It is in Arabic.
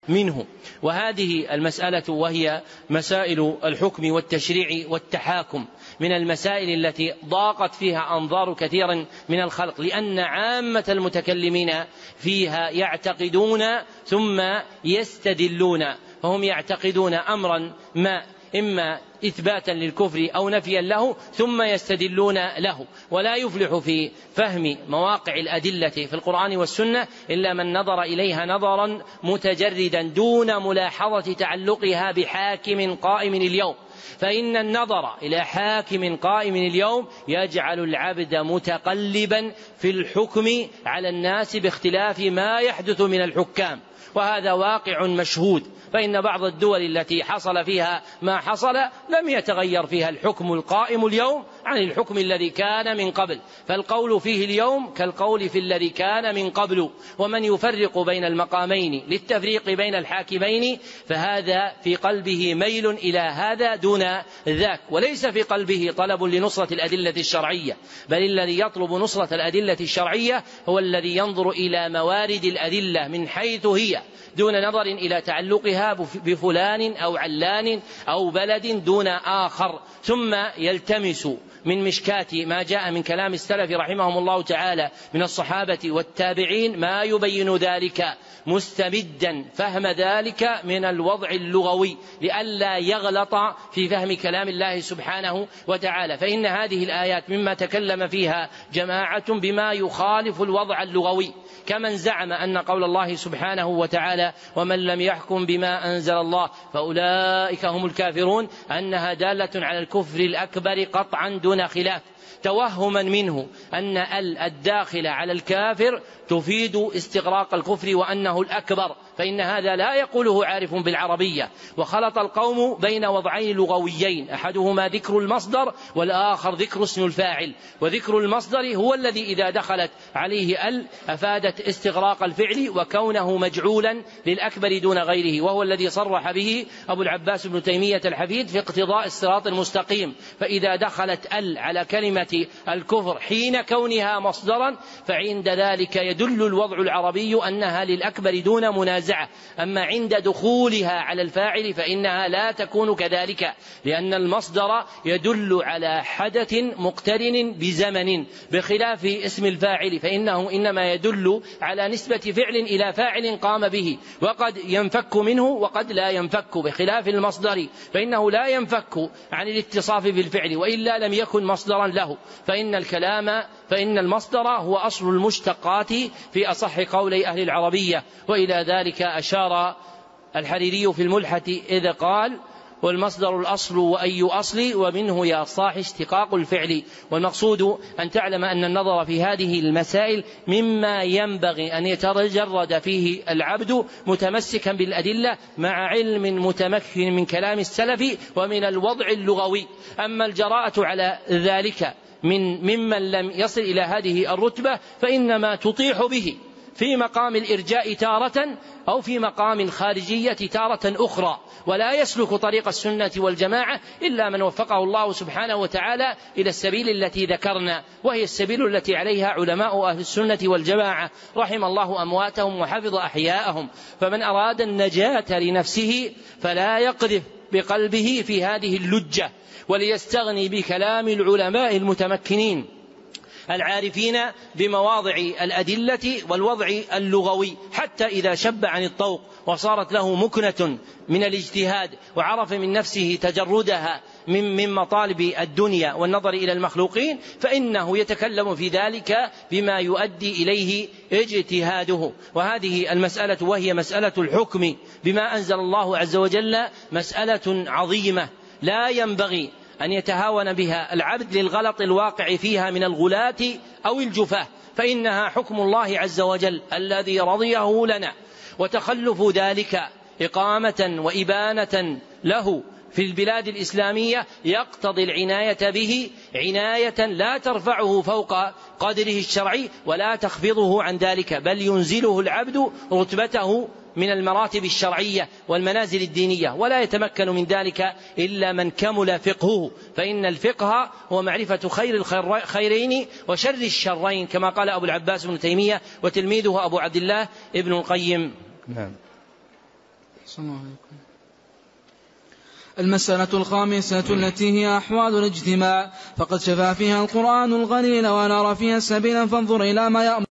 منه. وهذه المسألة وهي مسائل الحكم والتشريع والتحاكم من المسائل التي ضاقت فيها أنظار كثير من الخلق، لأن عامة المتكلمين فيها يعتقدون ثم يستدلون، فهم يعتقدون أمرا ما إما إثباتا للكفر أو نفيا له ثم يستدلون له، ولا يفلح في فهم مواقع الأدلة في القرآن والسنة إلا من نظر إليها نظرا متجردا دون ملاحظة تعلقها بحاكم قائم اليوم، فإن النظر إلى حاكم قائم اليوم يجعل العبد متقلبا في الحكم على الناس باختلاف ما يحدث من الحكام، وهذا واقع مشهود. فإن بعض الدول التي حصل فيها ما حصل لم يتغير فيها الحكم القائم اليوم عن الحكم الذي كان من قبل، فالقول فيه اليوم كالقول في الذي كان من قبل. ومن يفرق بين المقامين للتفريق بين الحاكمين فهذا في قلبه ميل إلى هذا دون ذاك، وليس في قلبه طلب لنصرة الأدلة الشرعية، بل الذي يطلب نصرة الأدلة الشرعية هو الذي ينظر إلى موارد الأدلة من حيث هي دون نظر إلى تعلقها بفلان أو علان أو بلد دون آخر، ثم يلتمس من مشكات ما جاء من كلام السلف رحمهم الله تعالى من الصحابة والتابعين ما يبين ذلك، مستمدا فهم ذلك من الوضع اللغوي لئلا يغلط في فهم كلام الله سبحانه وتعالى. فإن هذه الآيات مما تكلم فيها جماعة بما يخالف الوضع اللغوي، كمن زعم أن قول الله سبحانه وتعالى ومن لم يحكم بما أنزل الله فأولئك هم الكافرون أنها دالة على الكفر الأكبر قطعا دون خلاف، توهما منه أن الداخل على الكافر تفيد استغراق الكفر وأنه الأكبر، فإن هذا لا يقوله عارف بالعربية. وخلط القوم بين وضعين لغويين، أحدهما ذكر المصدر والآخر ذكر اسم الفاعل، وذكر المصدر هو الذي إذا دخلت عليه أفادت استغراق الفعل وكونه مجعولا للأكبر دون غيره، وهو الذي صرح به أبو العباس بن تيمية الحفيد في اقتضاء الصراط المستقيم. فإذا دخلت على كلمة الكفر حين كونها مصدرا فعند ذلك يدل الوضع العربي أنها للأكبر دون منازعة، أما عند دخولها على الفاعل فإنها لا تكون كذلك، لأن المصدر يدل على حدث مقترن بزمن، بخلاف اسم الفاعل فإنه إنما يدل على نسبة فعل إلى فاعل قام به، وقد ينفك منه وقد لا ينفك، بخلاف المصدر فإنه لا ينفك عن الاتصاف بالفعل وإلا لم يكن مصدرا له. فإن المصدر هو أصل المشتقات في أصح قولي أهل العربية، وإلى ذلك أشار الحريري في الملحة إذ قال والمصدر الأصل وأي أصل ومنه يا صاح اشتقاق الفعل. والمقصود أن تعلم أن النظر في هذه المسائل مما ينبغي أن يتجرد فيه العبد متمسكا بالأدلة مع علم متمكن من كلام السلف ومن الوضع اللغوي. أما الجراءة على ذلك ممن لم يصل إلى هذه الرتبة فإنما تطيح به في مقام الإرجاء تارة أو في مقام الخارجية تارة أخرى، ولا يسلك طريق السنة والجماعة إلا من وفقه الله سبحانه وتعالى إلى السبيل التي ذكرنا، وهي السبيل التي عليها علماء أهل السنة والجماعة رحم الله أمواتهم وحفظ أحياءهم. فمن أراد النجاة لنفسه فلا يقذف بقلبه في هذه اللجة، وليستغني بكلام العلماء المتمكنين العارفين بمواضع الأدلة والوضع اللغوي، حتى إذا شب عن الطوق وصارت له مكنة من الاجتهاد وعرف من نفسه تجردها من مطالب الدنيا والنظر إلى المخلوقين فإنه يتكلم في ذلك بما يؤدي إليه اجتهاده. وهذه المسألة وهي مسألة الحكم بما أنزل الله عز وجل مسألة عظيمة لا ينبغي أن يتهاون بها العبد للغلط الواقع فيها من الغلاة أو الجفاة، فإنها حكم الله عز وجل الذي رضيه لنا، وتخلف ذلك إقامة وإبانة له في البلاد الإسلامية يقتضي العناية به عناية لا ترفعه فوق قدره الشرعي ولا تخفضه عن ذلك، بل ينزله العبد رتبته من المراتب الشرعية والمنازل الدينية، ولا يتمكن من ذلك إلا من كمل فقهه، فإن الفقه هو معرفة خير الخيرين وشر الشرين كما قال أبو العباس بن تيمية وتلميذه أبو عبد الله ابن القيم. المسألة الخامسة التي هي أحوال الاجتماع، فقد شفى فيها القرآن الغليل ونرى فيها سبيلا، فانظر إلى ما يأمر